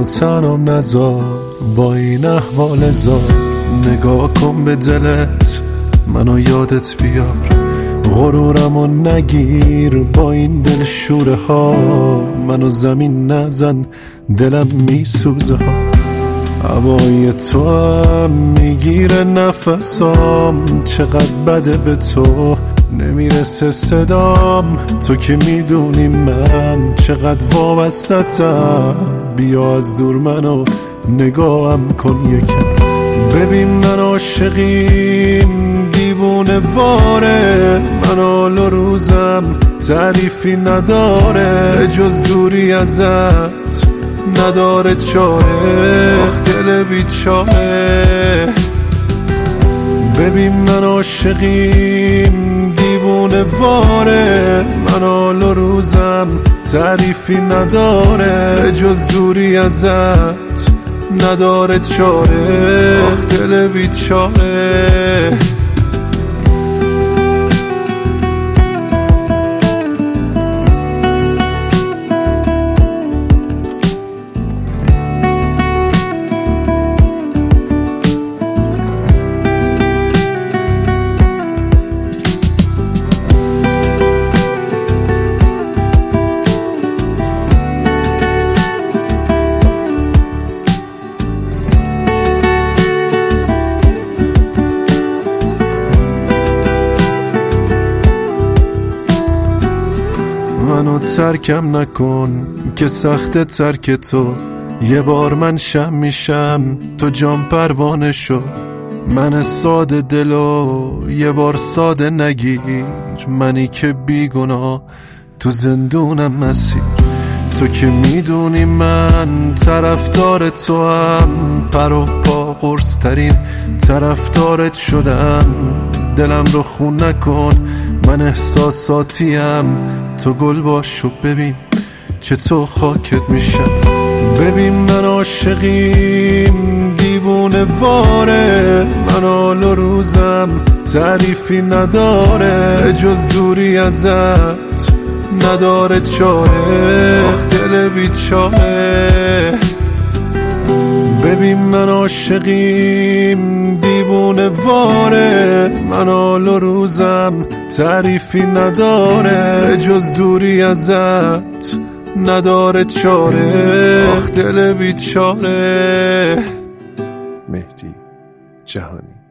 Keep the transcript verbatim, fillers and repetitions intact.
منو تنام نذار با این احوال زار، نگاه کن به دلت منو یادت بیار، غرورمو نگیر با این دل شوره ها، منو زمین نزن دلم میسوزه ها، هوای تو هم میگیره نفسام، چقدر بده به تو نمیرسه صدام، تو که میدونی من چقدر وابستتم، بیا از دور منو نگاهم کن یکم، ببین من عاشقیم دیوونه واره، من حال و روزم تعریفی نداره، جز دوری ازت نداره چاره، آخ دل بیچاره، ببین من عاشقیم دیوونه واره، من حال و روزم تعریفی نداره، جز دوری ازت نداره چاره، آخ دل بیچاره. منو ترکم نکن که سخت ترک تو، یه بار من شم میشم تو جام پروانه شو، من ساده دلو یه بار ساده نگیر، منی که بیگناه تو زندونم مسیر، تو که میدونی من طرفدار تو هم، پر و پا قرص ترین طرفدارت شدم، دلم رو خون نکن من احساساتیم، تو گل باش و ببین چه تو خاکت میشم، ببین من عاشقیم دیوونه واره، من حال و روزم تعریفی نداره، جز دوری ازت نداره چاره، آخ دل بیچاره، ببین من عاشقیم دیوونه واره، من حال و روزم تعریفی نداره، جز دوری ازت نداره چاره، آخ دل بیچاره. مهدی جهانی.